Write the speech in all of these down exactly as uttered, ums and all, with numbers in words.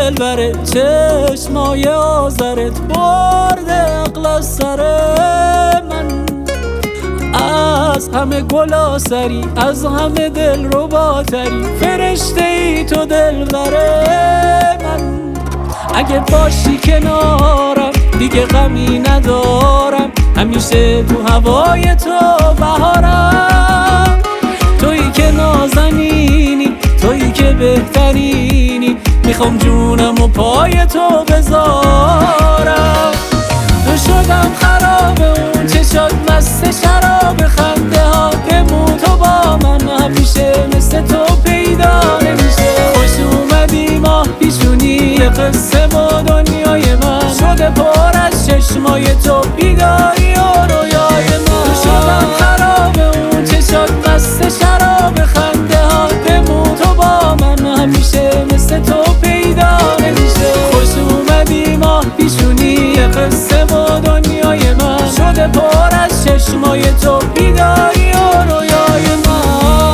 دلبرت، چشمای آذرت برده عقل از سر من. از همه گلا سری، از همه دل رو باتری، فرشته ای تو دلبر من. اگه باشی کنارم دیگه غمی ندارم، همیشه تو هوای تو بهارم. تویی که نازنینی، تویی که بهترینی، میخوام جونم و پای تو بذارم. شدم خراب اون چشات مست شراب، خنده ها بمون تو با من، همیشه مثل تو پیدا نمیشه. خوش اومدی ماه پیشونی قصه با دنیای من، شده پر از چشمای تو بیداری و رویای من. شدم خراب اون چشات مست شراب، خنده ها بمون تو با من، همیشه مثل تو پیدا نمیشه. خوش اومدی ماه پیشونی قصه با دنیای من، شده پر از چشمای تو بیداری و رویای من.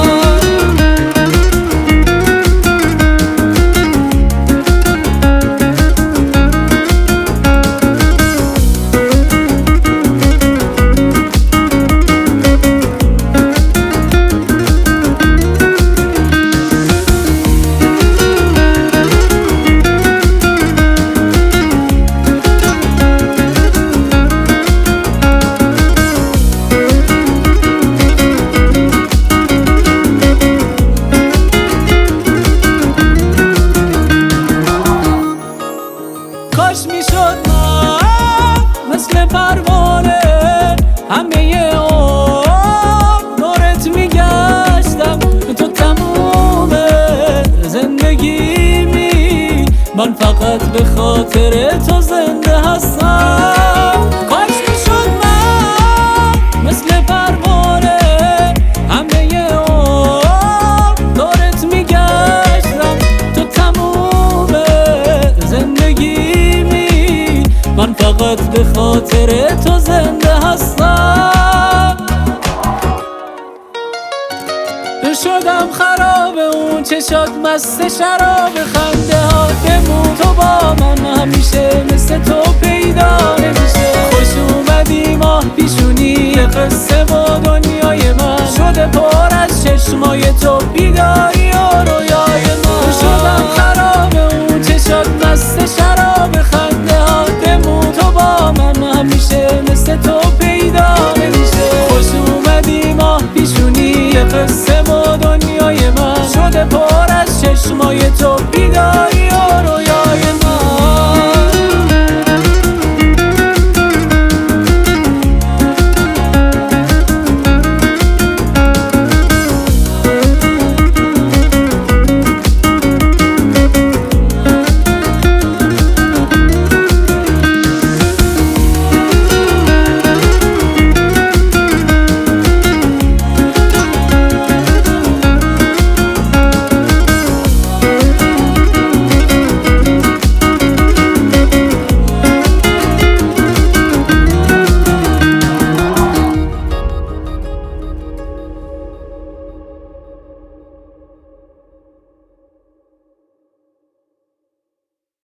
کاش میشد من مثل پروانه، همه عمر دورت میگشتم، تو تموم زندگیمی، من فقط به خاطر تو زنده هستم. کاش میشد من مثل پروانه، همه عمر دورت میگشتم، تو تموم زندگی، من فقط به خاطر تو زنده هستم. شدم خراب اون چشات مست شراب، خنده ها بمون تو با من، همیشه مثل تو پیدا نمیشه. خوش اومدی ماه پیشونی قصه با دنیای من، شده پر از چشمای تو